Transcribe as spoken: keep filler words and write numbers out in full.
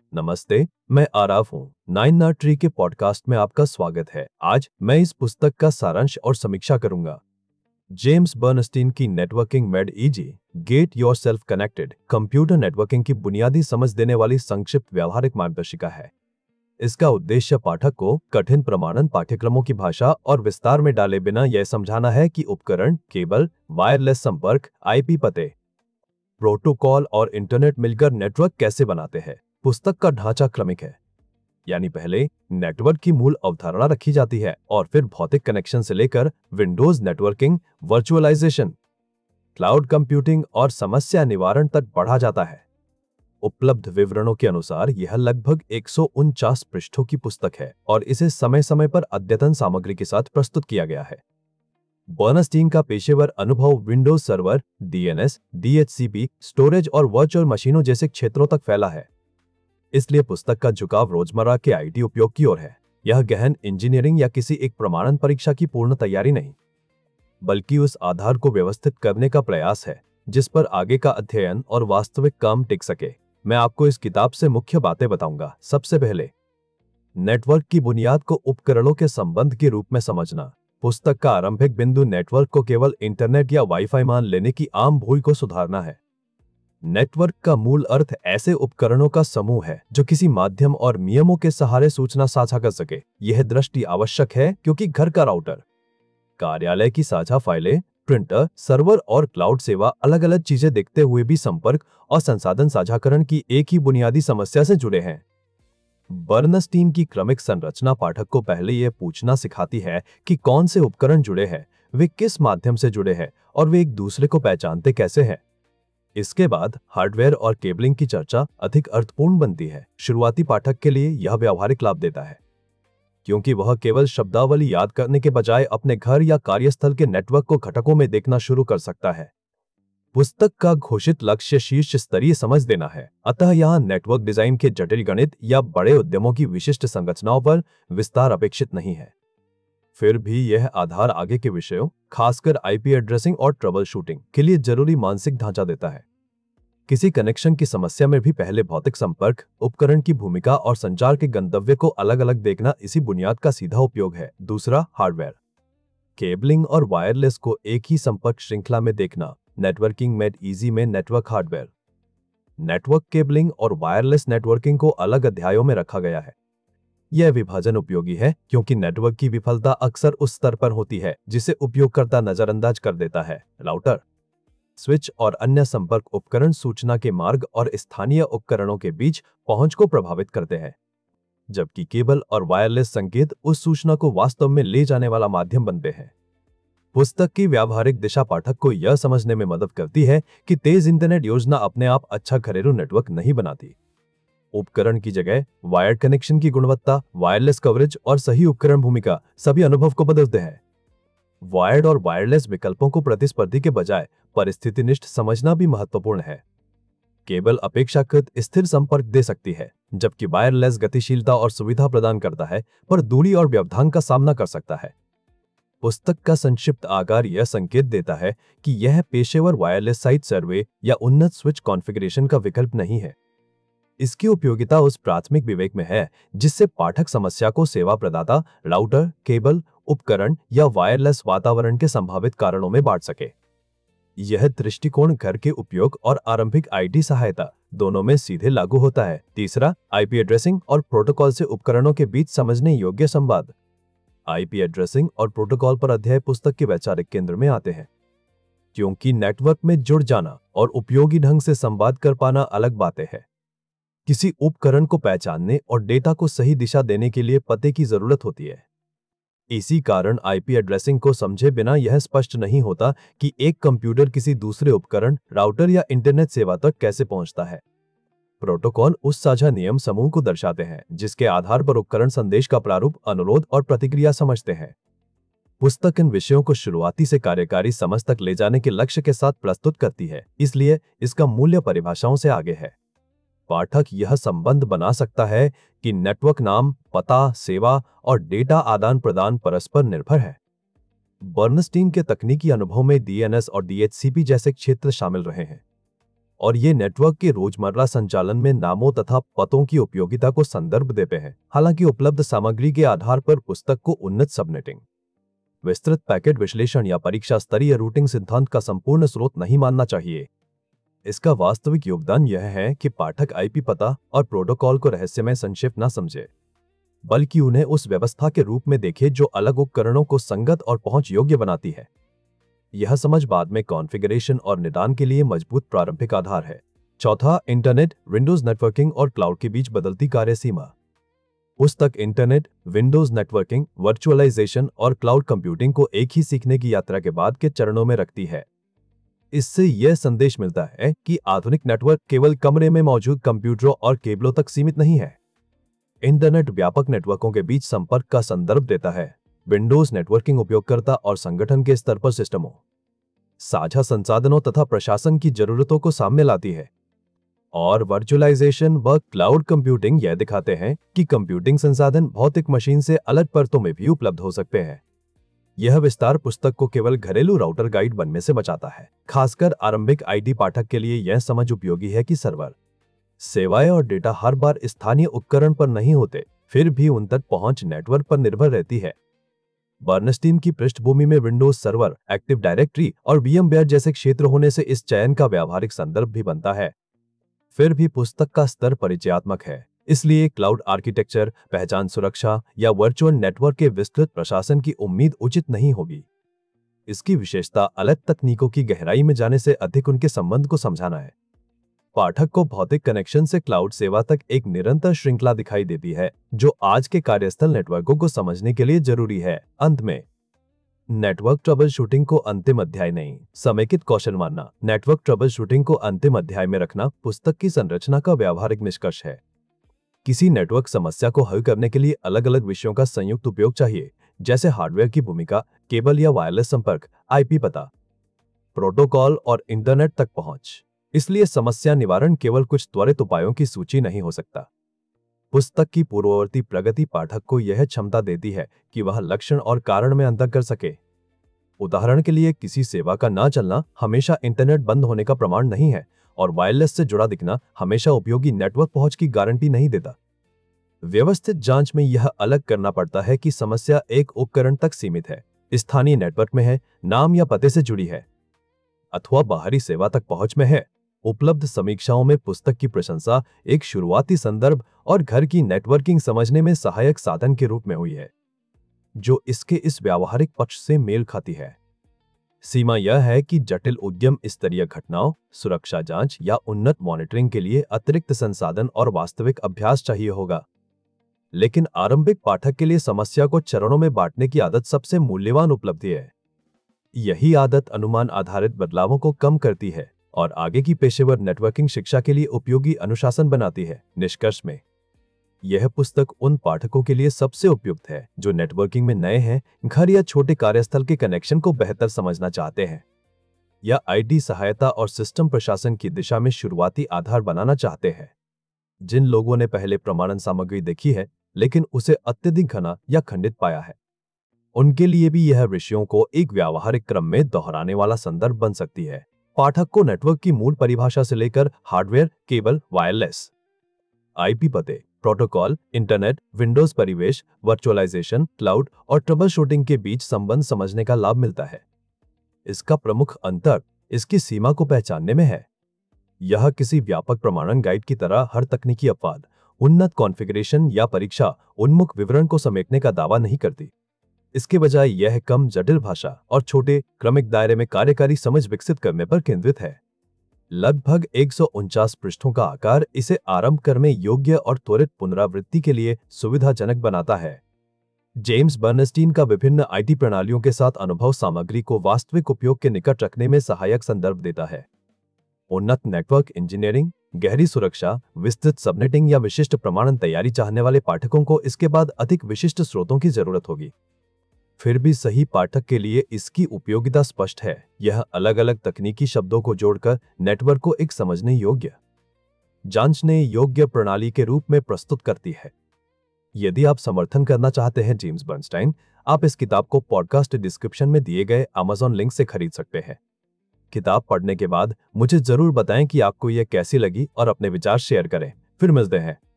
नमस्ते, मैं आराव हूँ। नाइन नॉट ट्री के पॉडकास्ट में आपका स्वागत है। आज मैं इस पुस्तक का सारांश और समीक्षा करूंगा। जेम्स बर्नस्टीन की networking made easy, get yourself connected computer networking की बुनियादी समझ देने वाली संक्षिप्त व्यावहारिक मार्गदर्शिका है। इसका उद्देश्य पाठक को कठिन प्रमाणन पाठ्यक्रमों की भाषा और विस्तार में डाले बिना यह समझाना है कि उपकरण, केबल, वायरलेस संपर्क, आईपी पते, प्रोटोकॉल और इंटरनेट मिलकर नेटवर्क कैसे बनाते हैं। पुस्तक का ढांचा क्रमिक है, यानी पहले नेटवर्क की मूल अवधारणा रखी जाती है और फिर भौतिक कनेक्शन से लेकर Windows networking, virtualization, cloud computing और समस्या निवारण तक बढ़ा जाता है। उपलब्ध विवरणों के अनुसार यह लगभग एक सौ उनचास पृष्ठों की पुस्तक है और इसे समय समय पर अद्यतन सामग्री के साथ प्रस्तुत किया गया है। बर्नस्टीन का पेशेवर अनुभव Windows server, DNS, DHCP, storage और वर्चुअल मशीनों जैसे क्षेत्रों तक फैला है। इसलिए पुस्तक का झुकाव रोजमर्रा के आईटी उपयोग की ओर है। यह गहन इंजीनियरिंग या किसी एक प्रमाणन परीक्षा की पूर्ण तैयारी नहीं, बल्कि उस आधार को व्यवस्थित करने का प्रयास है जिस पर आगे का अध्ययन और वास्तविक काम टिक सके। मैं आपको इस किताब से मुख्य बातें बताऊंगा। सबसे पहले, नेटवर्क की बुनियाद को उपकरणों के संबंध के रूप में समझना। पुस्तक का आरंभिक बिंदु नेटवर्क को केवल इंटरनेट या वाईफाई मान लेने की आम भूल को सुधारना है। नेटवर्क का मूल अर्थ ऐसे उपकरणों का समूह है जो किसी माध्यम और नियमों के सहारे सूचना साझा कर सके। यह दृष्टि आवश्यक है क्योंकि घर का राउटर, कार्यालय की साझा फाइलें, प्रिंटर, सर्वर और क्लाउड सेवा अलग अलग चीजें देखते हुए भी संपर्क और संसाधन साझाकरण की एक ही बुनियादी समस्या से जुड़े हैं। बर्नस्टीन की क्रमिक संरचना पाठक को पहले यह पूछना सिखाती है कि कौन से उपकरण जुड़े हैं, वे किस माध्यम से जुड़े हैं और वे एक दूसरे को पहचानते कैसे हैं। इसके बाद हार्डवेयर और केबलिंग की चर्चा अधिक अर्थपूर्ण बनती है। शुरुआती पाठक के लिए यह व्यावहारिक लाभ देता है क्योंकि वह केवल शब्दावली याद करने के बजाय अपने घर या कार्यस्थल के नेटवर्क को घटकों में देखना शुरू कर सकता है। पुस्तक का घोषित लक्ष्य शीर्ष स्तरीय समझ देना है, अतः यहाँ नेटवर्क डिजाइन के जटिल गणित या बड़े उद्यमों की विशिष्ट संरचनाओं पर विस्तार अपेक्षित नहीं है। फिर भी यह आधार आगे के विषयों, खासकर आईपी एड्रेसिंग और ट्रबल शूटिंग के लिए जरूरी मानसिक ढांचा देता है। किसी कनेक्शन की समस्या में भी पहले भौतिक संपर्क, उपकरण की भूमिका और संचार के गंतव्य को अलग अलग देखना इसी बुनियाद का सीधा उपयोग है। दूसरा, हार्डवेयर, केबलिंग और वायरलेस को एक ही संपर्क श्रृंखला में देखना। नेटवर्किंग मेड इजी में नेटवर्क हार्डवेयर, नेटवर्क केबलिंग और वायरलेस नेटवर्किंग को अलग अध्यायों में रखा गया है। यह विभाजन उपयोगी है क्योंकि नेटवर्क की विफलता अक्सर उस स्तर पर होती है जिसे उपयोगकर्ता नजरअंदाज कर देता है। राउटर, स्विच और अन्य संपर्क उपकरण सूचना के मार्ग और स्थानीय उपकरणों के बीच पहुंच को प्रभावित करते हैं, जबकि केबल और वायरलेस संकेत उस सूचना को वास्तव में ले जाने वाला माध्यम बनते हैं। पुस्तक की व्यावहारिक दिशा पाठक को यह समझने में मदद करती है कि तेज इंटरनेट योजना अपने आप अच्छा घरेलू नेटवर्क नहीं बनाती। उपकरण की जगह वायर्ड कनेक्शन की गुणवत्ता, वायरलेस कवरेज और सही उपकरण भूमिका सभी अनुभव को बदलते हैं। वायर्ड और वायरलेस विकल्पों को प्रतिस्पर्धी के बजाय परिस्थितिनिष्ठ समझना भी महत्वपूर्ण है। केबल अपेक्षाकृत स्थिर संपर्क दे सकती है, जबकि वायरलेस गतिशीलता और सुविधा प्रदान करता है पर दूरी और व्यवधान का सामना कर सकता है। पुस्तक का संक्षिप्त आकार यह संकेत देता है कि यह पेशेवर वायरलेस साइट सर्वे या उन्नत स्विच कॉन्फ़िगरेशन का विकल्प नहीं है। इसकी उपयोगिता उस प्राथमिक विवेक में है जिससे पाठक समस्या को सेवा प्रदाता, राउटर, केबल, उपकरण या वायरलेस वातावरण के संभावित कारणों में बांट सके। यह दृष्टिकोण घर के उपयोग और आरंभिक आईटी सहायता दोनों में सीधे लागू होता है। तीसरा, आईपी एड्रेसिंग और प्रोटोकॉल से उपकरणों के बीच समझने योग्य संवाद। आईपी एड्रेसिंग और प्रोटोकॉल पर अध्याय पुस्तक के वैचारिक केंद्र में आते हैं, क्योंकि नेटवर्क में जुड़ जाना और उपयोगी ढंग से संवाद कर पाना अलग बातें हैं। किसी उपकरण को पहचानने और डेटा को सही दिशा देने के लिए पते की जरूरत होती है। इसी कारण आईपी एड्रेसिंग को समझे बिना यह स्पष्ट नहीं होता कि एक कंप्यूटर किसी दूसरे उपकरण, राउटर या इंटरनेट सेवा तक कैसे पहुंचता है। प्रोटोकॉल उस साझा नियम समूह को दर्शाते हैं जिसके आधार पर उपकरण संदेश का प्रारूप, अनुरोध और प्रतिक्रिया समझते हैं। पुस्तक इन विषयों को शुरुआती से कार्यकारी समझ तक ले जाने के लक्ष्य के साथ प्रस्तुत करती है, इसलिए इसका मूल्य परिभाषाओं से आगे है। पाठक यह संबंध बना सकता है कि नेटवर्क नाम, पता, सेवा और डेटा आदान प्रदान परस्पर निर्भर है। बर्नस्टीन के तकनीकी अनुभव में डीएनएस और डीएचसीपी जैसे क्षेत्र शामिल रहे हैं। और ये नेटवर्क के रोजमर्रा संचालन में नामों तथा पतों की उपयोगिता को संदर्भ देते हैं। हालांकि उपलब्ध सामग्री के आधार पर पुस्तक को उन्नत सबनेटिंग, विस्तृत पैकेट विश्लेषण या परीक्षा स्तरीय रूटिंग सिद्धांत का संपूर्ण स्रोत नहीं मानना चाहिए। इसका वास्तविक योगदान यह है कि पाठक आईपी पता और प्रोटोकॉल को रहस्यमय संक्षिप्त न समझे, बल्कि उन्हें उस व्यवस्था के रूप में देखे जो अलग उपकरणों को संगत और पहुंच योग्य बनाती है। यह समझ बाद में कॉन्फ़िगरेशन और निदान के लिए मजबूत प्रारंभिक आधार है। चौथा, इंटरनेट, विंडोज नेटवर्किंग और क्लाउड के बीच बदलती कार्यसीमा। पुस्तक इंटरनेट, विंडोज नेटवर्किंग, वर्चुअलाइजेशन और क्लाउड कंप्यूटिंग को एक ही सीखने की यात्रा के बाद के चरणों में रखती है। इससे यह संदेश मिलता है कि आधुनिक नेटवर्क केवल कमरे में मौजूद कंप्यूटरों और केबलों तक सीमित नहीं है। इंटरनेट व्यापक नेटवर्कों के बीच संपर्क का संदर्भ देता है। विंडोज नेटवर्किंग उपयोगकर्ता और संगठन के स्तर पर सिस्टमों, साझा संसाधनों तथा प्रशासन की जरूरतों को सामने लाती है। और वर्चुअलाइजेशन व क्लाउड कंप्यूटिंग यह दिखाते हैं कि कंप्यूटिंग संसाधन भौतिक मशीन से अलग परतों में भी उपलब्ध हो सकते हैं। यह विस्तार पुस्तक को केवल घरेलू राउटर गाइड बनने से बचाता है। खासकर आरंभिक आईटी पाठक के लिए यह समझ उपयोगी है कि सर्वर, सेवाएं और डेटा हर बार स्थानीय उपकरण पर नहीं होते, फिर भी उन तक पहुंच नेटवर्क पर निर्भर रहती है। बर्नस्टीन की पृष्ठभूमि में विंडोज सर्वर, एक्टिव डायरेक्टरी और वीएमवेयर जैसे क्षेत्र होने से इस चयन का व्यावहारिक संदर्भ भी बनता है। फिर भी पुस्तक का स्तर परिचयात्मक है, इसलिए क्लाउड आर्किटेक्चर, पहचान सुरक्षा या वर्चुअल नेटवर्क के विस्तृत प्रशासन की उम्मीद उचित नहीं होगी। इसकी विशेषता अलग तकनीकों की गहराई में जाने से अधिक उनके संबंध को समझाना है। पाठक को भौतिक कनेक्शन से क्लाउड सेवा तक एक निरंतर श्रृंखला दिखाई देती है, जो आज के कार्यस्थल नेटवर्कों को समझने के लिए जरूरी है। अंत में, नेटवर्क ट्रबल शूटिंग को अंतिम अध्याय नहीं, समेकित कौशल मानना। नेटवर्क ट्रबल शूटिंग को अंतिम अध्याय में रखना पुस्तक की संरचना का व्यावहारिक निष्कर्ष है। किसी नेटवर्क समस्या को हल करने के लिए अलग अलग विषयों का संयुक्त उपयोग चाहिए, जैसे हार्डवेयर की भूमिका, केबल या वायरलेस संपर्क, आईपी पता, प्रोटोकॉल और इंटरनेट तक पहुंच। इसलिए समस्या निवारण केवल कुछ त्वरित उपायों की सूची नहीं हो सकता। पुस्तक की पूर्ववर्ती प्रगति पाठक को यह क्षमता देती है कि वह लक्षण और कारण में अंतर कर सके। उदाहरण के लिए, किसी सेवा का ना चलना हमेशा इंटरनेट बंद होने का प्रमाण नहीं है, और वायरलेस से जुड़ा दिखना हमेशा उपयोगी नेटवर्क पहुंच की गारंटी नहीं देता। व्यवस्थित जांच में यह अलग करना पड़ता है कि समस्या एक उपकरण तक सीमित है, स्थानीय नेटवर्क में है, नाम या पते से जुड़ी है, अथवा बाहरी सेवा तक पहुंच में है। उपलब्ध समीक्षाओं में पुस्तक की प्रशंसा एक शुरुआती संदर्भ और घर की नेटवर्किंग समझने में सहायक साधन के रूप में हुई है, जो इसके इस व्यावहारिक पक्ष से मेल खाती है। सीमा यह है कि जटिल उद्यम स्तरीय घटनाओं, सुरक्षा जांच या उन्नत मॉनिटरिंग के लिए अतिरिक्त संसाधन और वास्तविक अभ्यास चाहिए होगा। लेकिन आरंभिक पाठक के लिए समस्या को चरणों में बांटने की आदत सबसे मूल्यवान उपलब्धि है। यही आदत अनुमान आधारित बदलावों को कम करती है और आगे की पेशेवर नेटवर्किंग शिक्षा के लिए उपयोगी अनुशासन बनाती है। निष्कर्ष में, यह पुस्तक उन पाठकों के लिए सबसे उपयुक्त है जो नेटवर्किंग में नए हैं, घर या छोटे कार्यस्थल के कनेक्शन को बेहतर समझना चाहते हैं, या आईटी सहायता और सिस्टम प्रशासन की दिशा में शुरुआती आधार बनाना चाहते हैं। जिन लोगों ने पहले प्रमाणन सामग्री देखी है लेकिन उसे अत्यधिक घना या खंडित पाया है, उनके लिए भी यह विषयों को एक व्यावहारिक क्रम में दोहराने वाला संदर्भ बन सकती है। पाठक को नेटवर्क की मूल परिभाषा से लेकर हार्डवेयर, केबल, वायरलेस, आईपी पते, प्रोटोकॉल, इंटरनेट, विंडोज परिवेश, वर्चुअलाइजेशन, क्लाउड और ट्रबल शूटिंग के बीच संबंध समझने का लाभ मिलता है। इसका प्रमुख अंतर इसकी सीमा को पहचानने में है। यह किसी व्यापक प्रमाणन गाइड की तरह हर तकनीकी अपवाद, उन्नत कॉन्फ़िगरेशन या परीक्षा उन्मुख विवरण को समेटने का दावा नहीं करती। इसके बजाय यह कम जटिल भाषा और छोटे क्रमिक दायरे में कार्यकारी समझ विकसित करने पर केंद्रित है। लगभग एक सौ उनचास पृष्ठों का आकार इसे आरंभ करने योग्य और त्वरित पुनरावृत्ति के लिए सुविधाजनक बनाता है। जेम्स बर्नस्टीन का विभिन्न आईटी प्रणालियों के साथ अनुभव सामग्री को वास्तविक उपयोग के निकट रखने में सहायक संदर्भ देता है। उन्नत नेटवर्क इंजीनियरिंग, गहरी सुरक्षा, विस्तृत सबनेटिंग या विशिष्ट प्रमाणन तैयारी चाहने वाले पाठकों को इसके बाद अधिक विशिष्ट स्रोतों की जरूरत होगी। फिर भी सही पाठक के लिए इसकी उपयोगिता स्पष्ट है। यह अलग अलग तकनीकी शब्दों को जोड़कर नेटवर्क को एक समझने योग्य, जांचने योग्य प्रणाली के रूप में प्रस्तुत करती है। यदि आप समर्थन करना चाहते हैं जेम्स बर्नस्टाइन, आप इस किताब को पॉडकास्ट डिस्क्रिप्शन में दिए गए अमेज़न लिंक से खरीद सकते हैं। किताब पढ़ने के बाद मुझे जरूर बताएं कि आपको यह कैसी लगी और अपने विचार शेयर करें। फिर मिलते हैं।